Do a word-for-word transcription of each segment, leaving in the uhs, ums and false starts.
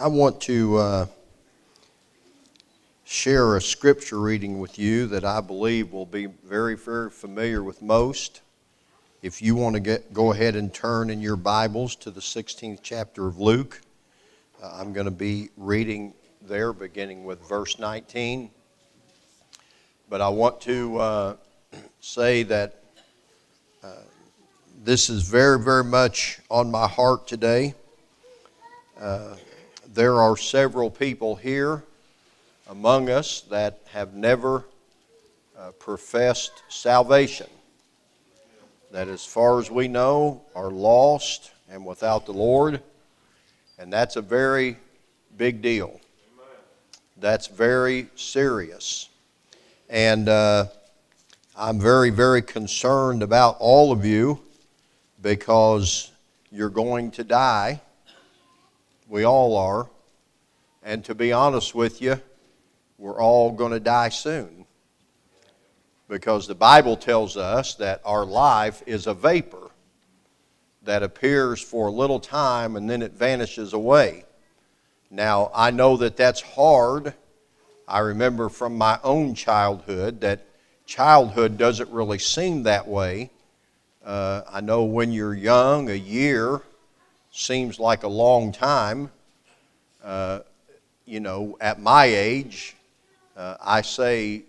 I want to uh, share a scripture reading with you that I believe will be very, very familiar with most. If you want to get, go ahead and turn in your Bibles to the sixteenth chapter of Luke, uh, I'm going to be reading there beginning with verse nineteen. But I want to uh, say that uh, this is very, very much on my heart today. Uh, there are several people here among us that have never uh, professed salvation, that as far as we know are lost and without the Lord, and that's a very big deal. That's very serious. And uh, I'm very, very concerned about all of you because you're going to die. We all are. And to be honest with you, we're all going to die soon. Because the Bible tells us that our life is a vapor that appears for a little time and then it vanishes away. Now, I know that that's hard. I remember from my own childhood that childhood doesn't really seem that way. Uh, I know when you're young, a year seems like a long time. Uh, you know, at my age, uh, I say,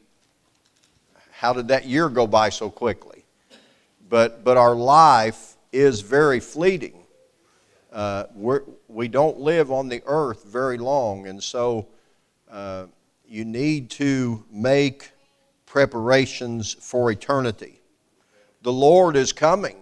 how did that year go by so quickly? But but our life is very fleeting. Uh, we're, we don't live on the earth very long, and so uh, you need to make preparations for eternity. The Lord is coming.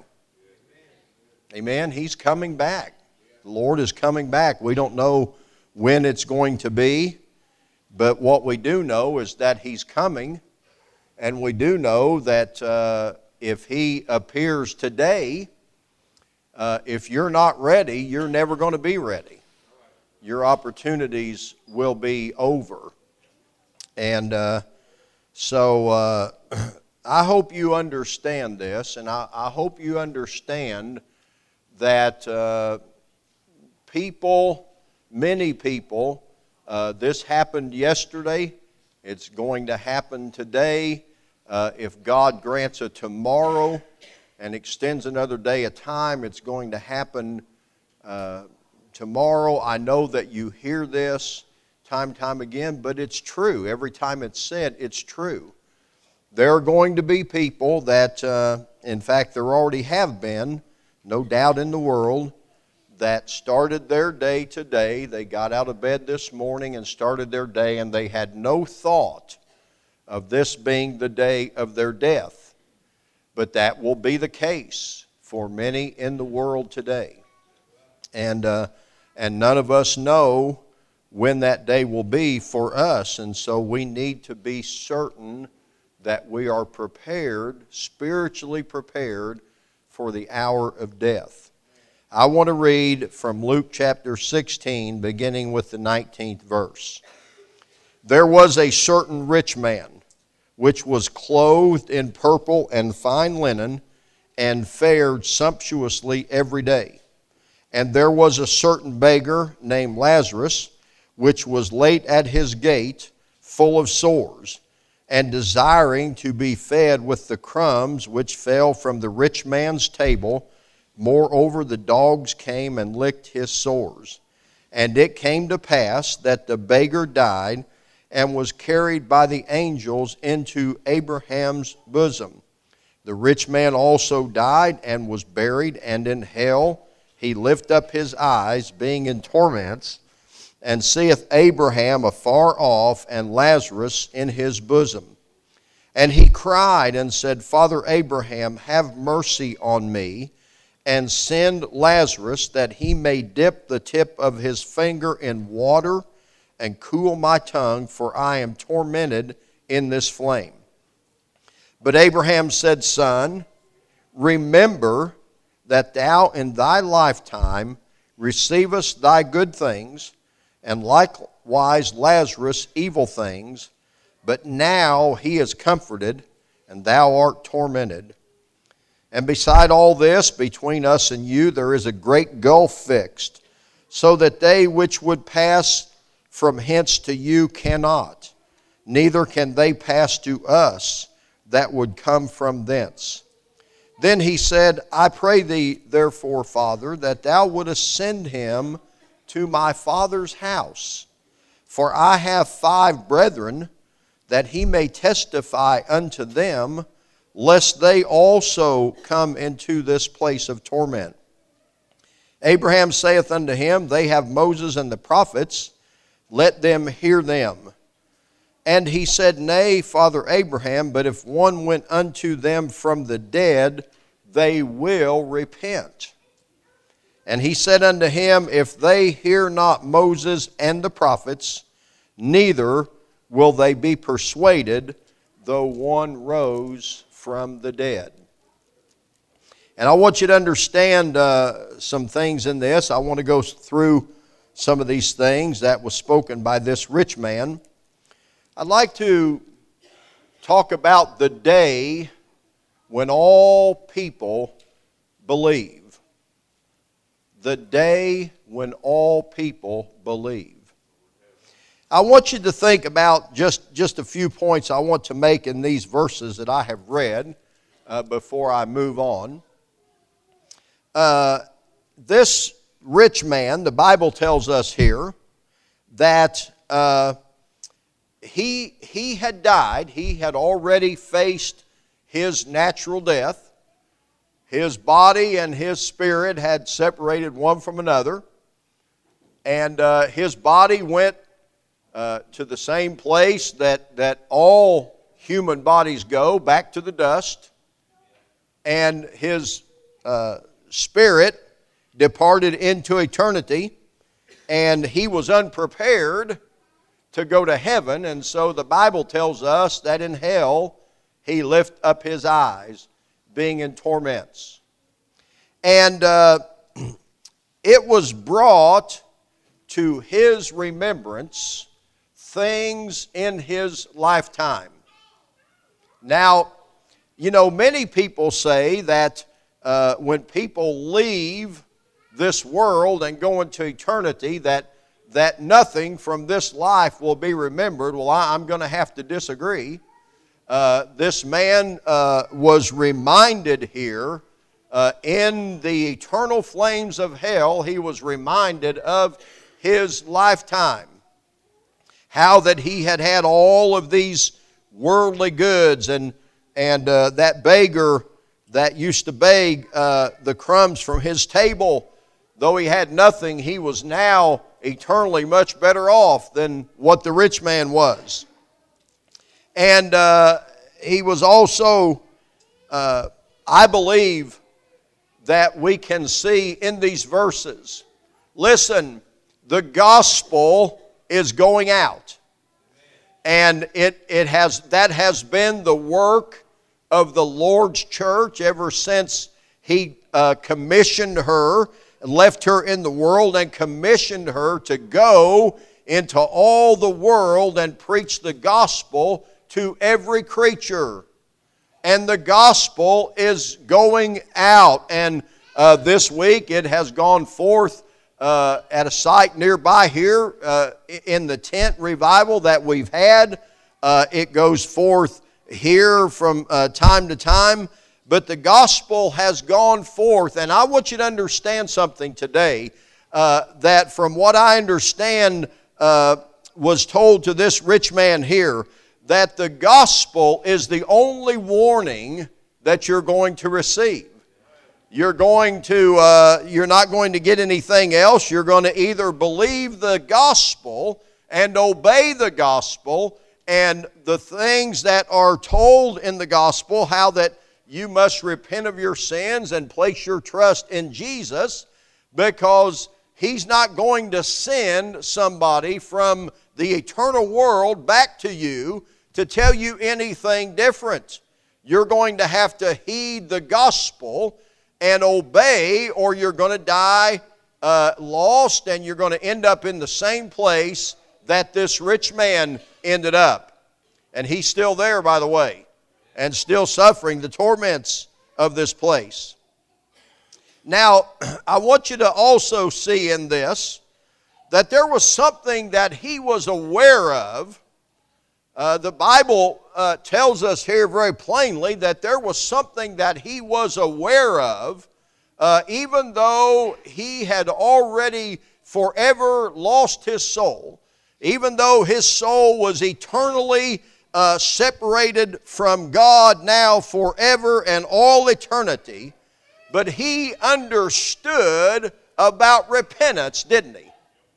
Amen. He's coming back. The Lord is coming back. We don't know when it's going to be, but what we do know is that He's coming, and we do know that uh, if He appears today, uh, if you're not ready, you're never going to be ready. Your opportunities will be over. And uh, so uh, I hope you understand this, and I, I hope you understand that uh, people, many people, uh, this happened yesterday, it's going to happen today. Uh, if God grants a tomorrow and extends another day of time, it's going to happen uh, tomorrow. I know that you hear this time and time again, but it's true. Every time it's said, it's true. There are going to be people that, uh, in fact, there already have been, no doubt in the world, that started their day today. They got out of bed this morning and started their day, and they had no thought of this being the day of their death. But that will be the case for many in the world today. And, uh, and none of us know when that day will be for us, and so we need to be certain that we are prepared, spiritually prepared, for the hour of death. I want to read from Luke chapter sixteen, beginning with the nineteenth verse. There was a certain rich man, which was clothed in purple and fine linen, and fared sumptuously every day. And there was a certain beggar named Lazarus, which was late at his gate, full of sores, and desiring to be fed with the crumbs which fell from the rich man's table. Moreover, the dogs came and licked his sores. And it came to pass that the beggar died and was carried by the angels into Abraham's bosom. The rich man also died and was buried, and in hell he lift up his eyes, being in torments, and seeth Abraham afar off, and Lazarus in his bosom. And he cried and said, Father Abraham, have mercy on me, and send Lazarus, that he may dip the tip of his finger in water, and cool my tongue, for I am tormented in this flame. But Abraham said, Son, remember that thou in thy lifetime receivest thy good things, and likewise Lazarus evil things, but now he is comforted, and thou art tormented. And beside all this, between us and you, there is a great gulf fixed, so that they which would pass from hence to you cannot, neither can they pass to us that would come from thence. Then he said, I pray thee, therefore, Father, that thou wouldest send him to my father's house. For I have five brethren, that he may testify unto them, lest they also come into this place of torment. Abraham saith unto him, They have Moses and the prophets, let them hear them. And he said, Nay, Father Abraham, but if one went unto them from the dead, they will repent. And he said unto him, If they hear not Moses and the prophets, neither will they be persuaded, though one rose from the dead. And I want you to understand uh, some things in this. I want to go through some of these things that was spoken by this rich man. I'd like to talk about the day when all people believe. The day when all people believe. I want you to think about just, just a few points I want to make in these verses that I have read uh, before I move on. Uh, this rich man, the Bible tells us here, that uh, he, he had died. He had already faced his natural death. His body and his spirit had separated one from another. And uh, his body went uh, to the same place that, that all human bodies go, back to the dust. And his uh, spirit departed into eternity. And he was unprepared to go to heaven. And so the Bible tells us that in hell he lifted up his eyes, being in torments. And uh, it was brought to his remembrance things in his lifetime. Now, you know, many people say that uh, when people leave this world and go into eternity, that, that nothing from this life will be remembered. Well, I, I'm going to have to disagree. Uh, this man uh, was reminded here uh, in the eternal flames of hell. He was reminded of his lifetime. How that he had had all of these worldly goods, and, and uh, that beggar that used to beg uh, the crumbs from his table, though he had nothing, he was now eternally much better off than what the rich man was. And uh, he was also, uh, I believe, that we can see in these verses. Listen, the gospel is going out. And it, it has that has been the work of the Lord's church ever since He uh, commissioned her, left her in the world and commissioned her to go into all the world and preach the gospel to every creature. And the gospel is going out. And uh, this week it has gone forth uh, at a site nearby here uh, in the tent revival that we've had. Uh, it goes forth here from uh, time to time. But the gospel has gone forth. And I want you to understand something today, uh, that from what I understand uh, was told to this rich man here, that the gospel is the only warning that you're going to receive. You're going to, uh, you're not going to get anything else. You're going to either believe the gospel and obey the gospel, and the things that are told in the gospel, how that you must repent of your sins and place your trust in Jesus, because He's not going to send somebody from the eternal world back to you to tell you anything different. You're going to have to heed the gospel and obey, or you're going to die uh, lost, and you're going to end up in the same place that this rich man ended up. And he's still there, by the way, and still suffering the torments of this place. Now, I want you to also see in this that there was something that he was aware of. Uh, the Bible uh, tells us here very plainly that there was something that he was aware of, uh, even though he had already forever lost his soul, even though his soul was eternally uh, separated from God now forever and all eternity. But he understood about repentance, didn't he?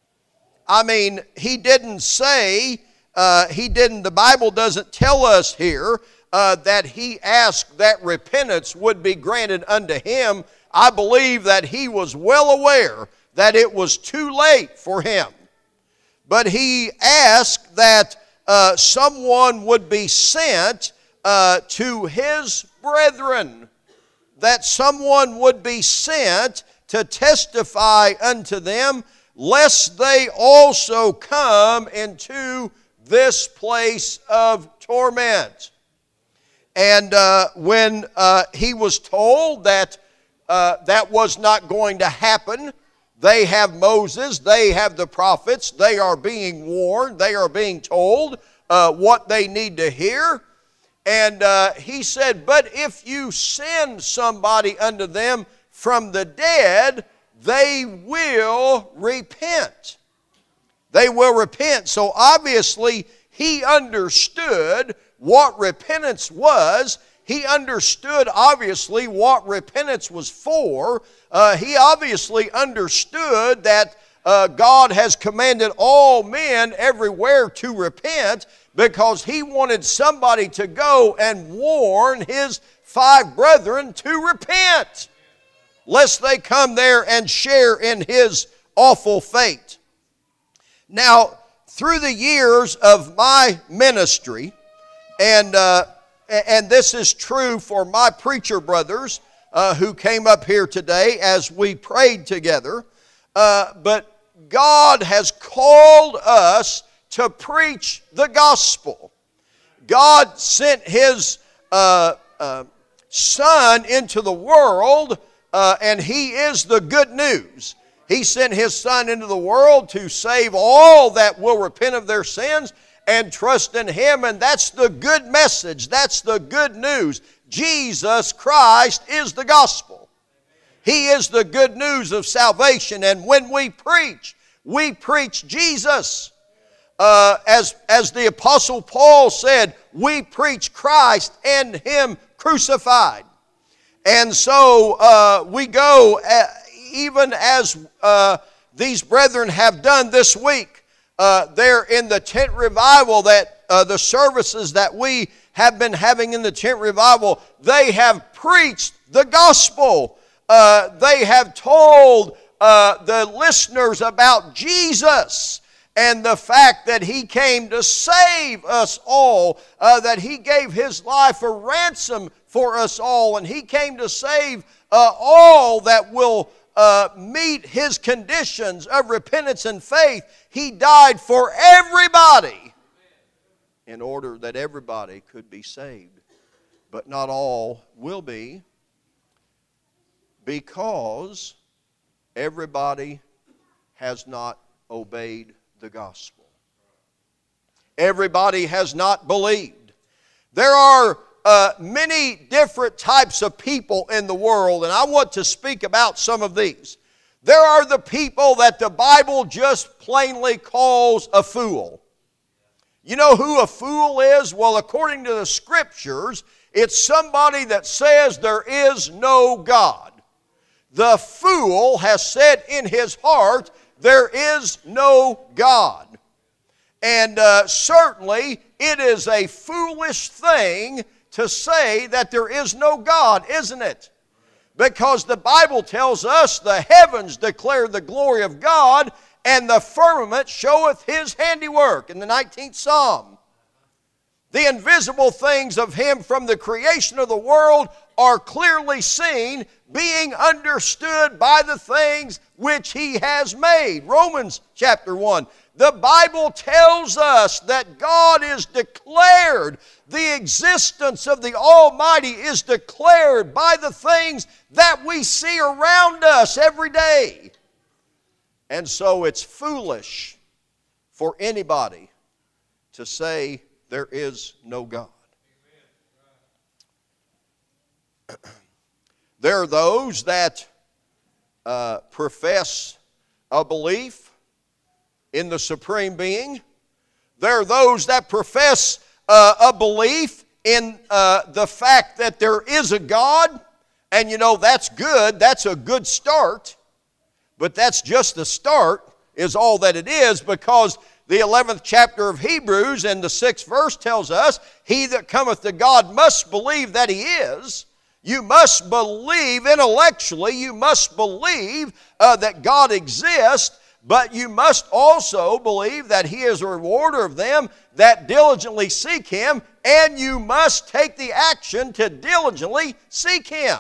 I mean, he didn't say, uh, he didn't, the Bible doesn't tell us here uh, that he asked that repentance would be granted unto him. I believe that he was well aware that it was too late for him. But he asked that uh, someone would be sent uh, to his brethren, that someone would be sent to testify unto them, lest they also come into this place of torment. And uh, when uh, he was told that uh, that was not going to happen, they have Moses, they have the prophets, they are being warned, they are being told uh, what they need to hear. And uh, he said, but if you send somebody unto them from the dead, they will repent. They will repent. So obviously he understood what repentance was. He understood obviously what repentance was for. Uh, he obviously understood that uh, God has commanded all men everywhere to repent, because he wanted somebody to go and warn his five brethren to repent, lest they come there and share in his awful fate. Now, through the years of my ministry, and uh, and this is true for my preacher brothers uh, who came up here today as we prayed together, uh, but God has called us to preach the gospel. God sent His uh, uh, Son into the world, uh, and He is the good news. He sent His Son into the world to save all that will repent of their sins and trust in Him, and that's the good message. That's the good news. Jesus Christ is the gospel. He is the good news of salvation, and when we preach, we preach Jesus. Uh, as, as the Apostle Paul said, we preach Christ and Him crucified. And so uh, we go, uh, even as uh, these brethren have done this week, uh, there in the tent revival, that uh, the services that we have been having in the tent revival, they have preached the gospel. Uh, they have told uh, the listeners about Jesus and the fact that He came to save us all, uh, that He gave His life a ransom for us all, and He came to save uh, all that will uh, meet His conditions of repentance and faith. He died for everybody in order that everybody could be saved. But not all will be, because everybody has not obeyed the gospel. Everybody has not believed. There are uh, many different types of people in the world, and I want to speak about some of these. There are the people that the Bible just plainly calls a fool. You know who a fool is? Well, according to the Scriptures, it's somebody that says there is no God. The fool has said in his heart, there is no God. And uh, certainly it is a foolish thing to say that there is no God, isn't it? Because the Bible tells us the heavens declare the glory of God, and the firmament showeth His handiwork, in the nineteenth Psalm. The invisible things of Him from the creation of the world are clearly seen, being understood by the things which He has made. Romans chapter one. The Bible tells us that God is declared, the existence of the Almighty is declared by the things that we see around us every day. And so it's foolish for anybody to say there is no God. There are those that uh, profess a belief in the Supreme Being. There are those that profess uh, a belief in uh, the fact that there is a God. And you know, that's good. That's a good start. But that's just the start, is all that it is, because the eleventh chapter of Hebrews and the sixth verse tells us, he that cometh to God must believe that he is. You must believe intellectually, you must believe uh, that God exists, but you must also believe that he is a rewarder of them that diligently seek him, and you must take the action to diligently seek him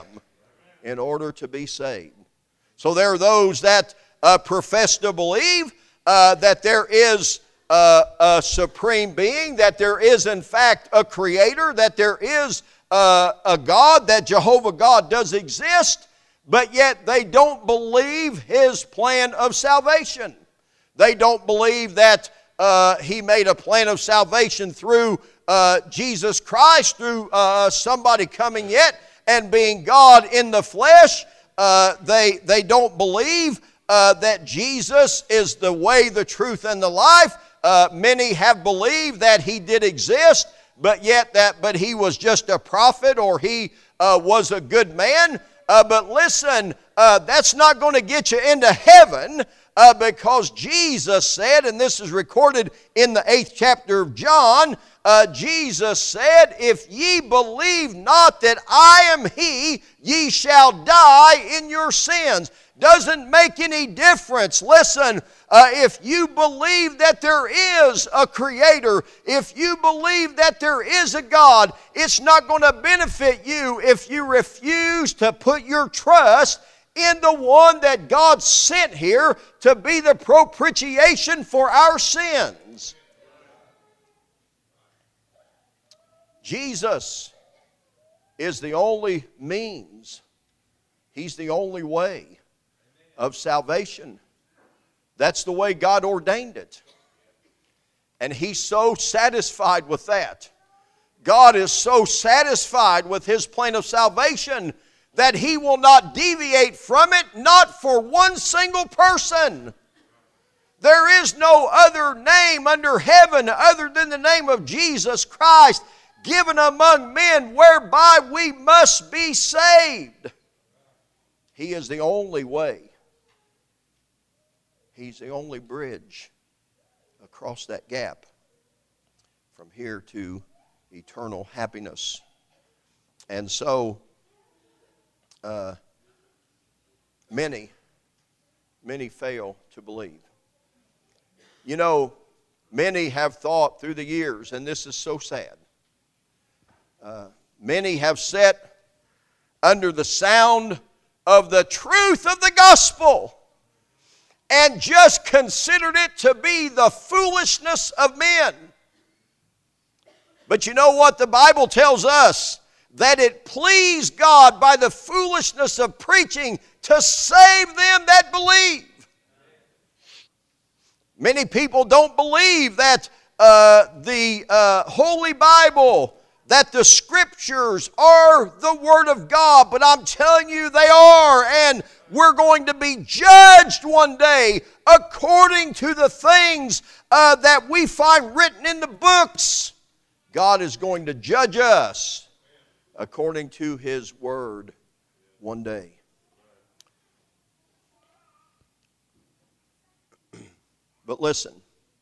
in order to be saved. So there are those that uh, profess to believe uh, that there is uh, a supreme being, that there is in fact a creator, that there is uh, a God, that Jehovah God does exist, but yet they don't believe his plan of salvation. They don't believe that uh, he made a plan of salvation through uh, Jesus Christ, through uh, somebody coming yet and being God in the flesh. Uh, they, they don't believe uh, that Jesus is the way, the truth, and the life. Uh, many have believed that he did exist, but yet that, but he was just a prophet, or he uh, was a good man. Uh, but listen, uh, that's not going to get you into heaven, uh, because Jesus said, and this is recorded in the eighth chapter of John, uh, Jesus said, if ye believe not that I am he, ye shall die in your sins. Doesn't make any difference. Listen, uh, if you believe that there is a creator, if you believe that there is a God, it's not going to benefit you if you refuse to put your trust in the one that God sent here to be the propitiation for our sins. Jesus is the only means. He's the only way of salvation. That's the way God ordained it. And he's so satisfied with that. God is so satisfied with his plan of salvation that he will not deviate from it, not for one single person. There is no other name under heaven other than the name of Jesus Christ, given among men whereby we must be saved. He is the only way. He's the only bridge across that gap from here to eternal happiness. And so, uh, many, many fail to believe. You know, many have thought through the years, and this is so sad, uh, many have sat under the sound of the truth of the gospel and just considered it to be the foolishness of men. But you know what? The Bible tells us that it pleased God by the foolishness of preaching to save them that believe. Many people don't believe that uh, the uh, Holy Bible, that the Scriptures are the Word of God, but I'm telling you they are, and we're going to be judged one day according to the things uh, that we find written in the books. God is going to judge us according to His Word one day. But listen,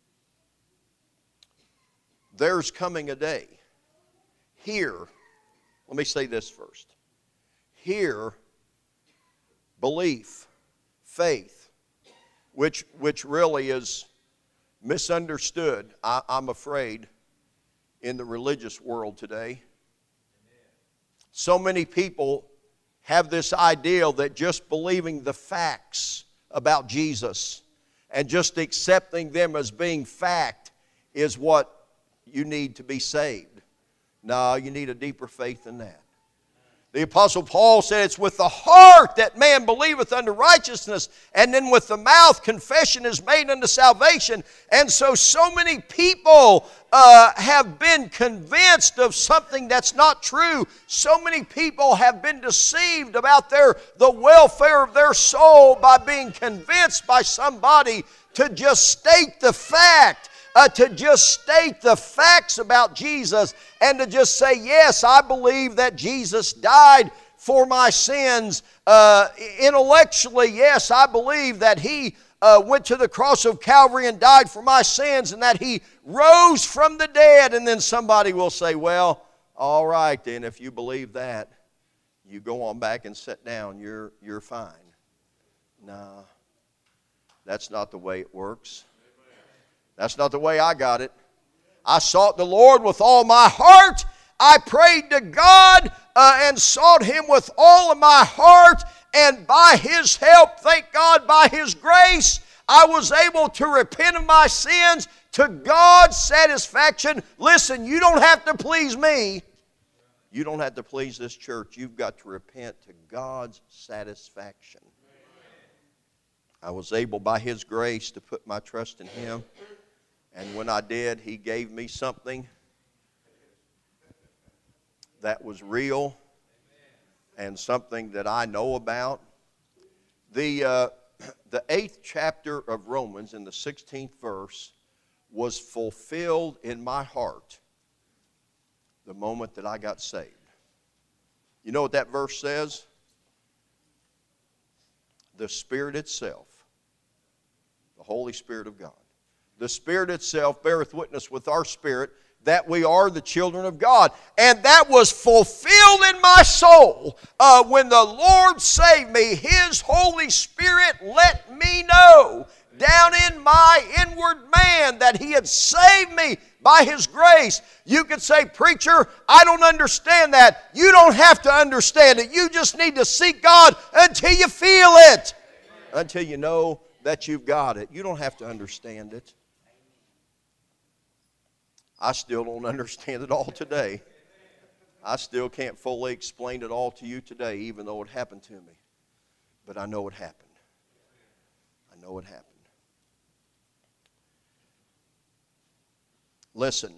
there's coming a day. Here, let me say this first. Here, belief, faith, which, which really is misunderstood, I, I'm afraid, in the religious world today. So many people have this ideal that just believing the facts about Jesus and just accepting them as being fact is what you need to be saved. No, you need a deeper faith than that. The Apostle Paul said it's with the heart that man believeth unto righteousness, and then with the mouth confession is made unto salvation. And so, so many people uh, have been convinced of something that's not true. So many people have been deceived about their the welfare of their soul by being convinced by somebody to just state the fact. Uh, to just state the facts about Jesus and to just say, yes, I believe that Jesus died for my sins. Uh, intellectually, yes, I believe that He uh, went to the cross of Calvary and died for my sins and that He rose from the dead. And then somebody will say, well, all right then, if you believe that, you go on back and sit down. You're, you're fine. No, that's not the way it works. That's not the way I got it. I sought the Lord with all my heart. I prayed to God uh, and sought Him with all of my heart. And by His help, thank God, by His grace, I was able to repent of my sins to God's satisfaction. Listen, you don't have to please me. You don't have to please this church. You've got to repent to God's satisfaction. I was able by His grace to put my trust in Him. And when I did, He gave me something that was real and something that I know about. The, uh, the eighth chapter of Romans in the sixteenth verse was fulfilled in my heart the moment that I got saved. You know what that verse says? The Spirit itself, the Holy Spirit of God. The Spirit itself beareth witness with our spirit that we are the children of God. And that was fulfilled in my soul uh, when the Lord saved me. His Holy Spirit let me know down in my inward man that He had saved me by His grace. You could say, preacher, I don't understand that. You don't have to understand it. You just need to seek God until you feel it. Until you know that you've got it. You don't have to understand it. I still don't understand it all today. I still can't fully explain it all to you today, even though it happened to me. But I know it happened. I know it happened. Listen,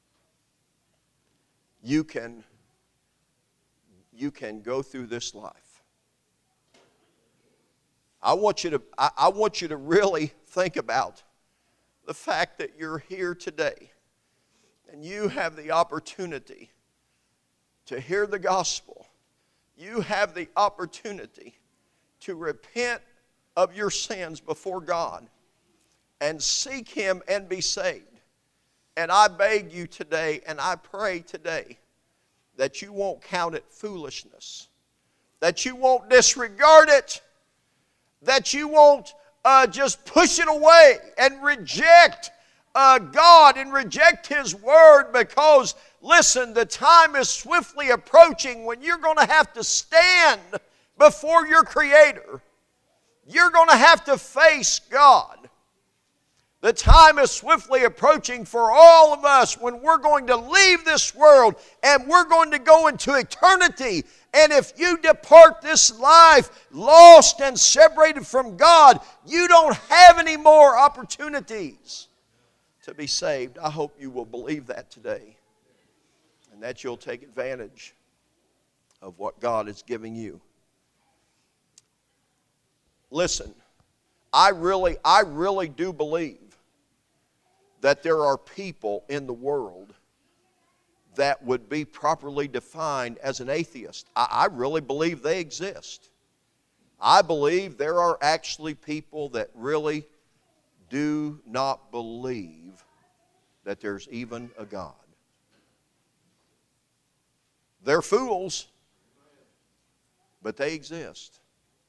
you can, you can go through this life. I want you to, I, I want you to really think about the fact that you're here today. And you have the opportunity to hear the gospel. You have the opportunity to repent of your sins before God and seek Him and be saved. And I beg you today, and I pray today, that you won't count it foolishness, that you won't disregard it, that you won't uh, just push it away and reject Uh, God and reject His Word, because, listen, the time is swiftly approaching when you're going to have to stand before your Creator. You're going to have to face God. The time is swiftly approaching for all of us when we're going to leave this world and we're going to go into eternity. And if you depart this life lost and separated from God, you don't have any more opportunities to be saved. I hope you will believe that today, and that you'll take advantage of what God is giving you. Listen, I really, I really do believe that there are people in the world that would be properly defined as an atheist. I, I really believe they exist. I believe there are actually people that really do not believe that there's even a God. They're fools, but they exist.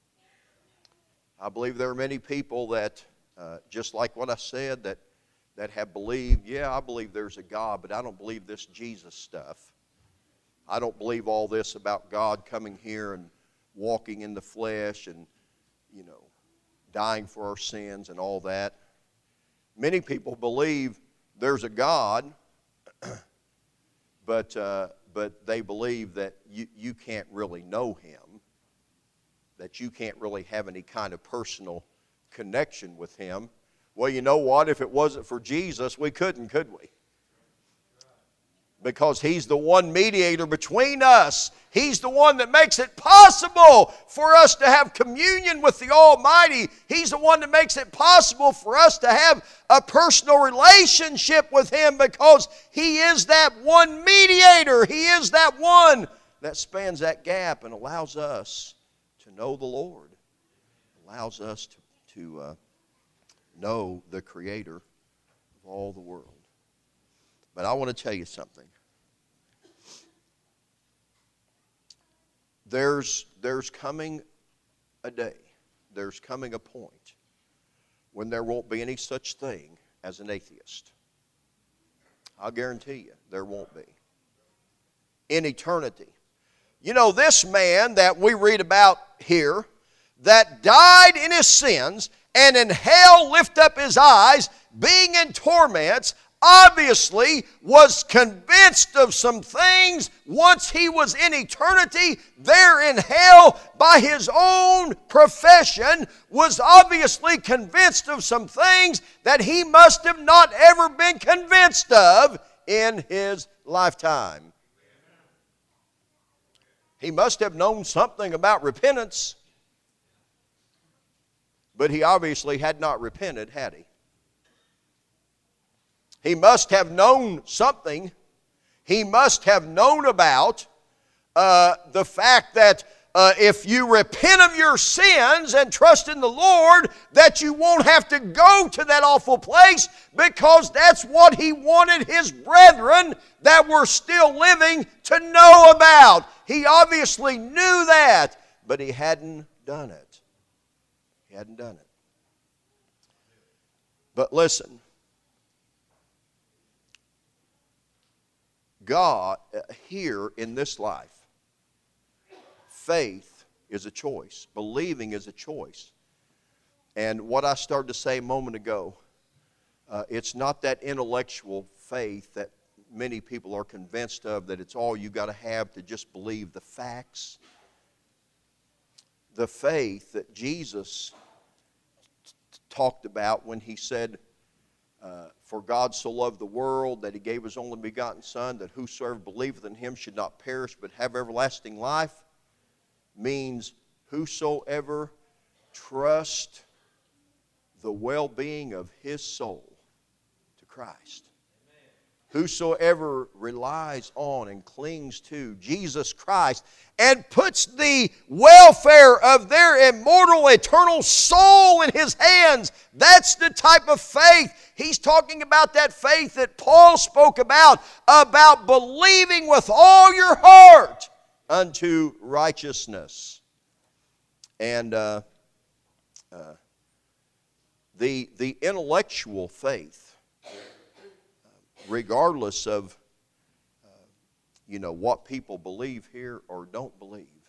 I believe there are many people that, uh, just like what I said, that, that have believed, yeah, I believe there's a God, but I don't believe this Jesus stuff. I don't believe all this about God coming here and walking in the flesh and, you know, dying for our sins and all that. Many people believe there's a God, but, uh, but they believe that you, you can't really know him, that you can't really have any kind of personal connection with him. Well, you know what? If it wasn't for Jesus, we couldn't, could we? Because he's the one mediator between us. He's the one that makes it possible for us to have communion with the Almighty. He's the one that makes it possible for us to have a personal relationship with him, because he is that one mediator. He is that one that spans that gap and allows us to know the Lord, allows us to, to uh, know the Creator of all the world. But I want to tell you something. There's, there's coming a day, there's coming a point when there won't be any such thing as an atheist. I'll guarantee you, there won't be. In eternity. You know, this man that we read about here, that died in his sins, and in hell lift up his eyes, being in torments, obviously was convinced of some things once he was in eternity there in hell. By his own profession, was obviously convinced of some things that he must have not ever been convinced of in his lifetime. He must have known something about repentance, but he obviously had not repented, had he? He must have known something. He must have known about uh, the fact that uh, if you repent of your sins and trust in the Lord, that you won't have to go to that awful place, because that's what he wanted his brethren that were still living to know about. He obviously knew that, but he hadn't done it. He hadn't done it. But listen, God, here in this life, faith is a choice. Believing is a choice. And what I started to say a moment ago, uh, it's not that intellectual faith that many people are convinced of, that it's all you got to have to just believe the facts. The faith that Jesus t- t- talked about when he said, Uh, for God so loved the world that he gave his only begotten Son, that whosoever believeth in him should not perish but have everlasting life, means whosoever trusts the well-being of his soul to Christ. Whosoever relies on and clings to Jesus Christ and puts the welfare of their immortal, eternal soul in his hands, that's the type of faith. He's talking about that faith that Paul spoke about, about believing with all your heart unto righteousness. And uh, uh, the, the intellectual faith, regardless of, uh, you know, what people believe here or don't believe,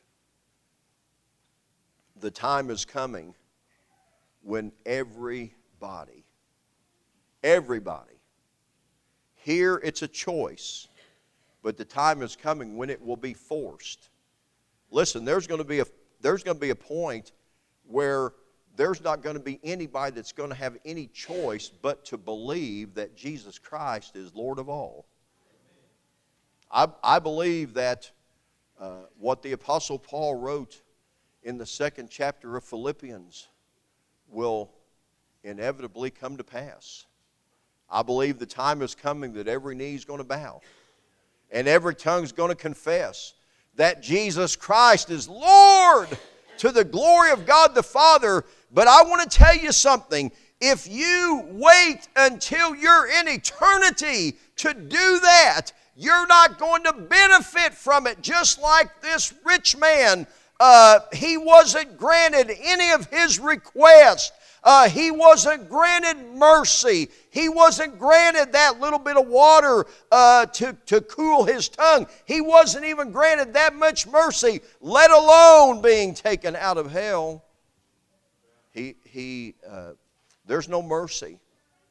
the time is coming when everybody, everybody, here it's a choice, but the time is coming when it will be forced. Listen, there's going to be a, there's going to be a point where there's not going to be anybody that's going to have any choice but to believe that Jesus Christ is Lord of all. I, I believe that uh, what the Apostle Paul wrote in the second chapter of Philippians will inevitably come to pass. I believe the time is coming that every knee is going to bow and every tongue is going to confess that Jesus Christ is Lord, to the glory of God the Father. But I want to tell you something. If you wait until you're in eternity to do that, you're not going to benefit from it. Just like this rich man, uh, he wasn't granted any of his requests. Uh, he wasn't granted mercy. He wasn't granted that little bit of water uh, to, to cool his tongue. He wasn't even granted that much mercy, let alone being taken out of hell. He, he, uh, there's no mercy.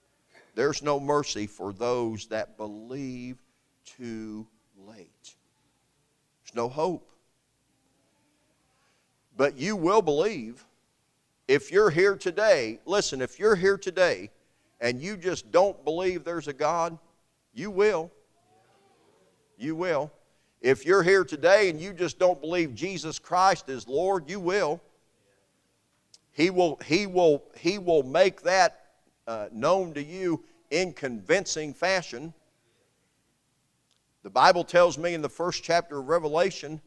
There's no mercy for those that believe too late. There's no hope. But you will believe. If you're here today, listen, if you're here today and you just don't believe there's a God, you will. You will. If you're here today and you just don't believe Jesus Christ is Lord, you will. He will, he will, he will make that uh, known to you in convincing fashion. The Bible tells me in the first chapter of Revelation,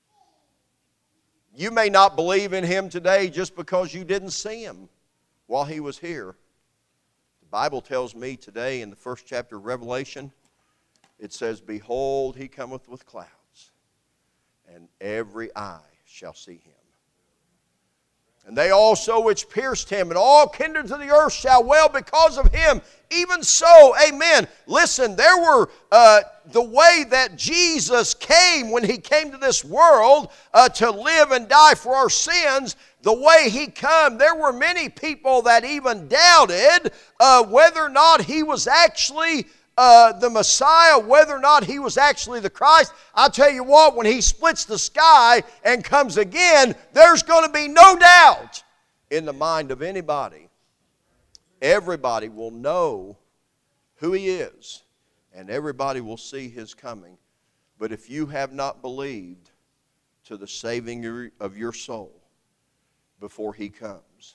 you may not believe in Him today just because you didn't see Him while He was here. The Bible tells me today in the first chapter of Revelation, it says, behold, He cometh with clouds, and every eye shall see Him. And they also which pierced Him, and all kindreds of the earth shall wail because of Him. Even so, amen. Listen, there were uh, the way that Jesus came when He came to this world uh, to live and die for our sins. The way He came, there were many people that even doubted uh, whether or not He was actually Uh, the Messiah, whether or not He was actually the Christ. I tell you what, when He splits the sky and comes again, there's going to be no doubt in the mind of anybody. Everybody will know who He is, and everybody will see His coming. But if you have not believed to the saving of your soul before He comes,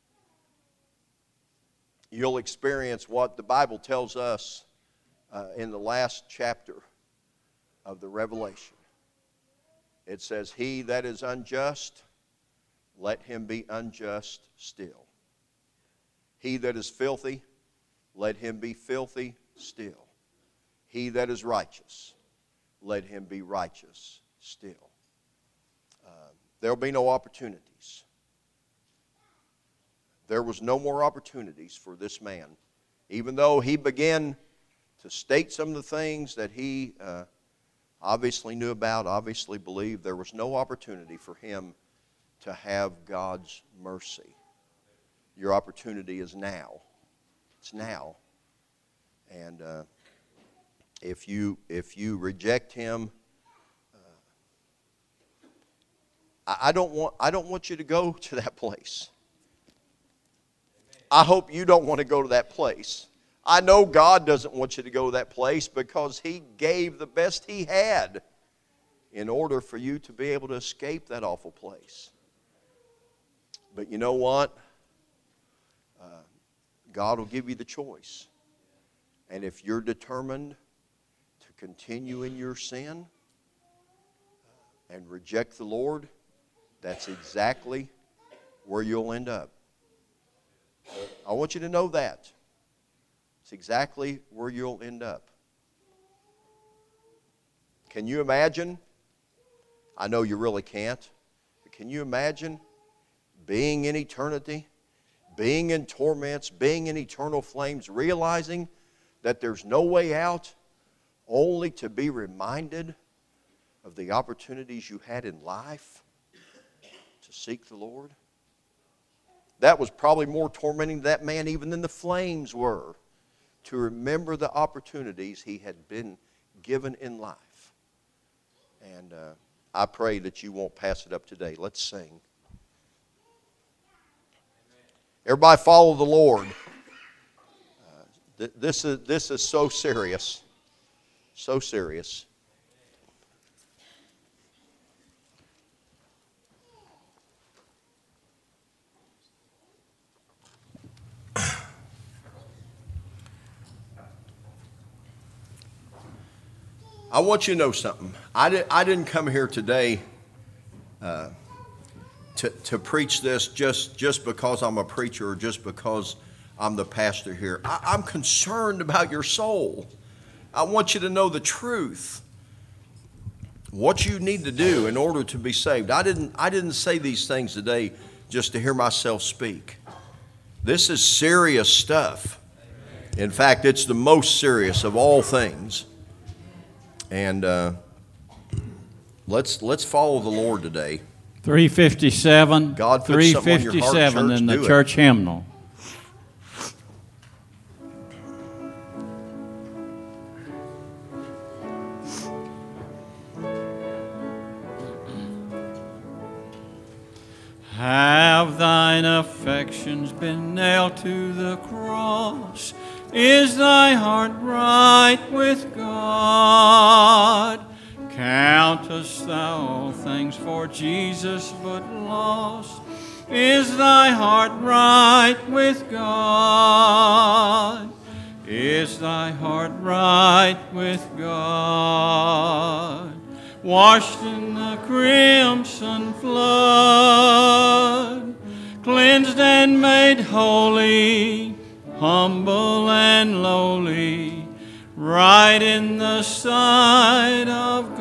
you'll experience what the Bible tells us Uh, in the last chapter of the Revelation. It says, he that is unjust, let him be unjust still. He that is filthy, let him be filthy still. He that is righteous, let him be righteous still. Uh, there will be no opportunities. There was no more opportunities for this man. Even though he began to state some of the things that he uh, obviously knew about, obviously believed, there was no opportunity for him to have God's mercy. Your opportunity is now. It's now. And uh, if you if you reject Him, uh, I, I don't want I don't want you to go to that place. I hope you don't want to go to that place. I know God doesn't want you to go to that place because He gave the best He had in order for you to be able to escape that awful place. But you know what? Uh, God will give you the choice. And if you're determined to continue in your sin and reject the Lord, that's exactly where you'll end up. I want you to know that. It's exactly where you'll end up. Can you imagine? I know you really can't. But can you imagine being in eternity, being in torments, being in eternal flames, realizing that there's no way out, only to be reminded of the opportunities you had in life to seek the Lord? That was probably more tormenting to that man even than the flames were, to remember the opportunities he had been given in life. And uh, I pray that you won't pass it up today. Let's sing. Everybody follow the Lord. Uh, th- this is, this is so serious. So serious. I want you to know something. I, did, I didn't come here today uh, to, to preach this just, just because I'm a preacher or just because I'm the pastor here. I, I'm concerned about your soul. I want you to know the truth. What you need to do in order to be saved. I didn't, I didn't say these things today just to hear myself speak. This is serious stuff. In fact, it's the most serious of all things. And uh, let's let's follow the Lord today. three fifty-seven. God put three something on your heart, fifty-seven church, in the do it. church hymnal. afflictions been nailed to the cross? Is thy heart right with God? Countest thou all things for Jesus but lost? Is thy heart right with God? Is thy heart right with God? Washed in the crimson flood, cleansed and made holy, humble and lowly, right in the sight of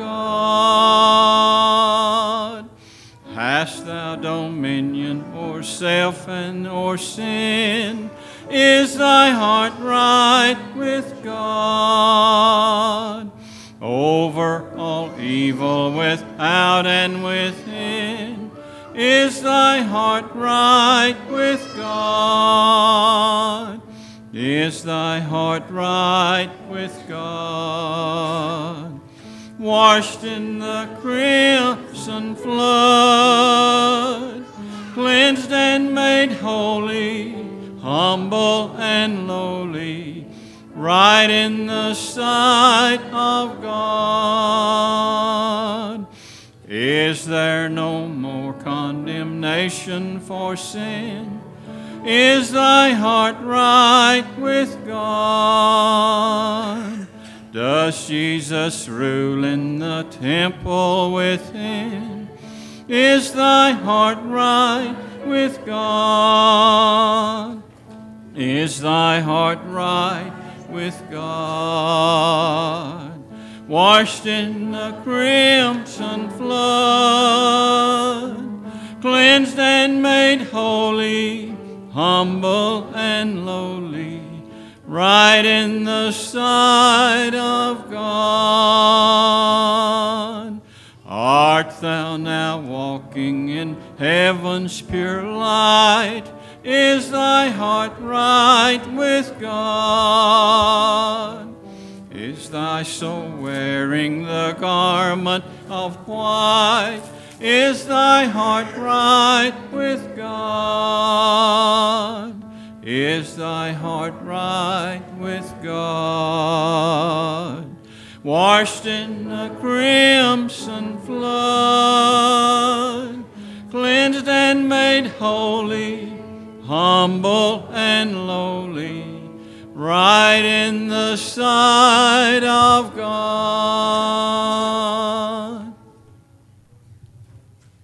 God. Hast thou dominion o'er self and o'er sin? Is thy heart right with God? Over all evil without and within, is thy heart right with God? Is thy heart right with God? Washed in the crimson flood, cleansed and made holy, humble and lowly, right in the sight of God. Is there no more condemnation for sin? Is thy heart right with God? Does Jesus rule in the temple within? Is thy heart right with God? Is thy heart right with God? Washed in the crimson flood, cleansed and made holy, humble and lowly, right in the sight of God. Art thou now walking in heaven's pure light? Is thy heart right with God? Is thy soul wearing the garment of white? Is thy heart right with God? Is thy heart right with God? Washed in the crimson flood, cleansed and made holy, humble and lowly, right in the sight of God.